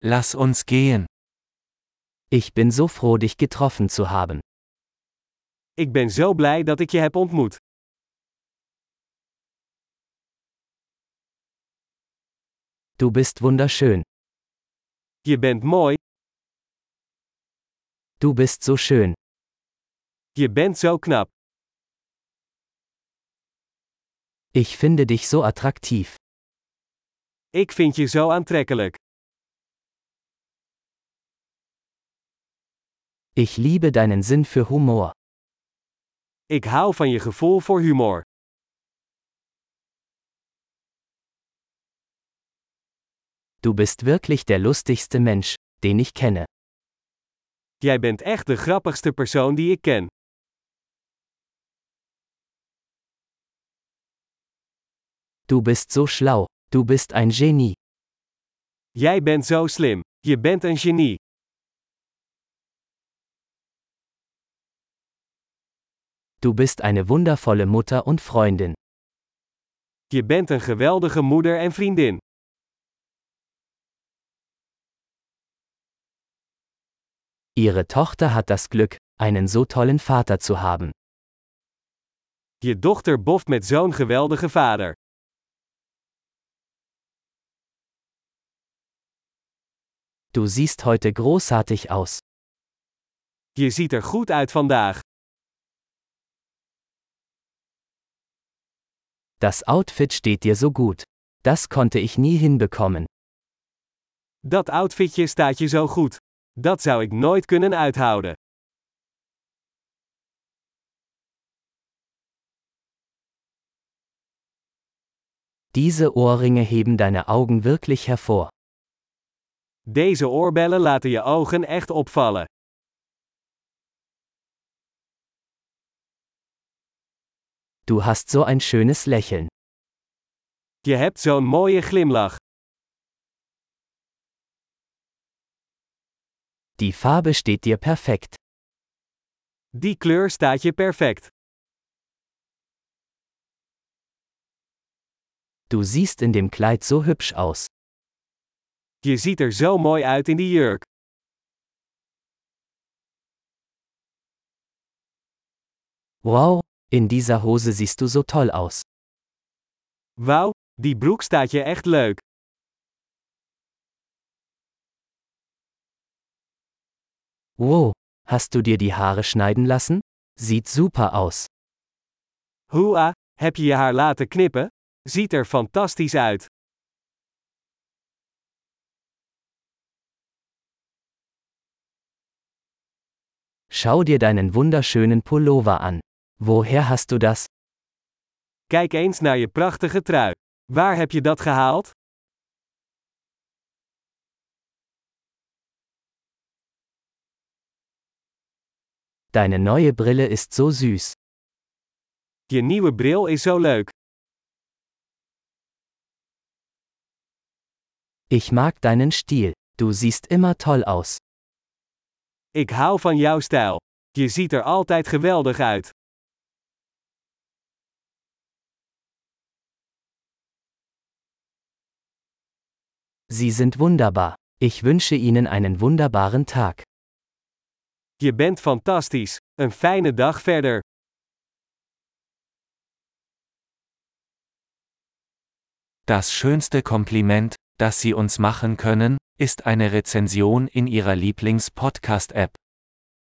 Lass uns gehen. Ich bin so froh, dich getroffen zu haben. Ik ben zo blij dat ik je heb ontmoet. Du bist wunderschön. Je bent mooi, Du bist so schön. je bent zo knap. Ich finde dich so attraktiv. Ik vind je zo aantrekkelijk. Ich liebe deinen Sinn für Humor. Ik hou van je gevoel voor humor. Du bist wirklich der lustigste Mensch, den ich kenne. Jij bent echt de grappigste persoon die ik ken. Du bist so schlau. Du bist ein Genie. Jij bent zo slim. Je bent een genie. Du bist eine wundervolle Mutter und Freundin. Je bent een geweldige moeder en vriendin. Ihre Tochter hat das Glück, einen so tollen Vater zu haben. Je dochter boft met zo'n geweldige vader. Du siehst heute großartig aus. Je ziet er goed uit vandaag. Das Outfit steht dir so gut. Das konnte ich nie hinbekommen. Dat outfitje staat je zo goed. Dat zou ik nooit kunnen uithouden. Diese Ohrringe heben deine Augen wirklich hervor. Deze oorbellen laten je ogen echt opvallen. Du hast so ein schönes Lächeln. Je hebt zo'n mooie glimlach. Die Farbe steht dir perfekt. Die kleur staat je perfect. Du siehst in dem Kleid so hübsch aus. Je ziet er zo mooi uit in die jurk. Wow, in dieser Hose siehst du so toll aus. Wauw, die broek staat je echt leuk. Wow, hast du dir die Haare schneiden lassen? Sieht super aus. Hoa, heb je je haar laten knippen? Ziet er fantastisch uit. Schau dir deinen wunderschönen Pullover an. Woher hast du das? Kijk eens naar je prachtige trui. Waar heb je dat gehaald? Deine neue Brille ist so süß. Je nieuwe bril is zo leuk. Ich mag deinen Stil. Du siehst immer toll aus. Ik hou van jouw stijl. Je ziet er altijd geweldig uit. Sie sind wunderbar. Ich wünsche Ihnen einen wunderbaren Tag. Je bent fantastisch. Een fijne dag verder. Das schönste Kompliment, das Sie uns machen können, ist eine Rezension in Ihrer Lieblings-Podcast-App.